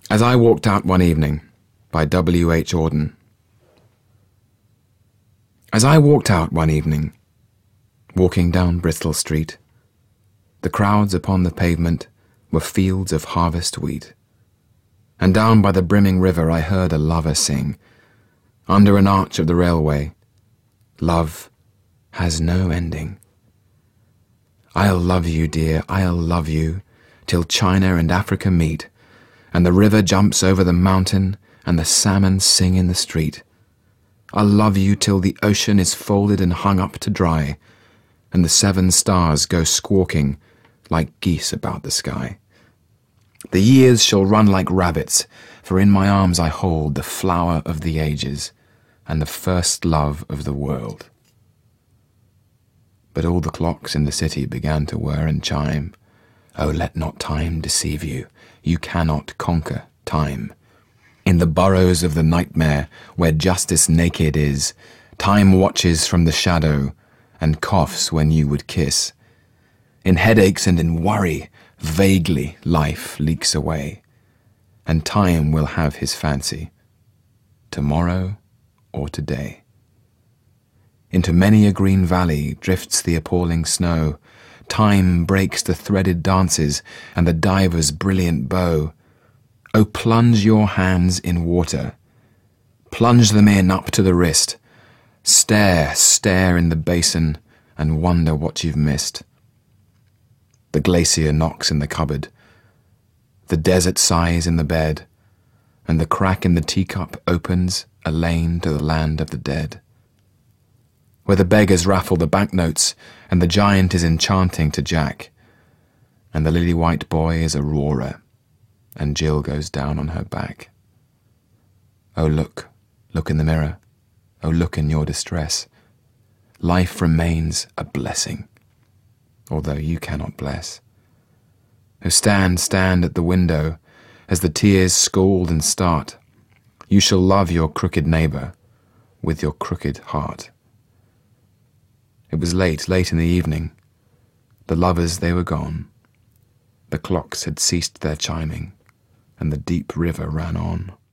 As I Walked Out One Evening by W. H. Auden. As I walked out one evening, walking down Bristol Street, the crowds upon the pavement were fields of harvest wheat, and down by the brimming river I heard a lover sing, under an arch of the railway, "Love has no ending. I'll love you, dear, I'll love you, till China and Africa meet, and the river jumps over the mountain, and the salmon sing in the street. I'll love you till the ocean is folded and hung up to dry, and the 7 stars go squawking like geese about the sky. The years shall run like rabbits, for in my arms I hold the flower of the ages, and the first love of the world." But all the clocks in the city began to whir and chime. Oh, let not time deceive you. You cannot conquer time. In the burrows of the nightmare, where justice naked is, time watches from the shadow and coughs when you would kiss. In headaches and in worry, vaguely life leaks away, and time will have his fancy, tomorrow or today. Into many a green valley drifts the appalling snow. Time breaks the threaded dances and the diver's brilliant bow. Oh, plunge your hands in water. Plunge them in up to the wrist. Stare in the basin and wonder what you've missed. The glacier knocks in the cupboard. The desert sighs in the bed. And the crack in the teacup opens a lane to the land of the dead, where the beggars raffle the banknotes, and the giant is enchanting to Jack, and the lily-white boy is a roarer, and Jill goes down on her back. Oh, look in the mirror, oh, look in your distress. Life remains a blessing, although you cannot bless. Oh, stand at the window, as the tears scald and start. You shall love your crooked neighbour with your crooked heart. It was late in the evening. The lovers, they were gone. The clocks had ceased their chiming, and the deep river ran on.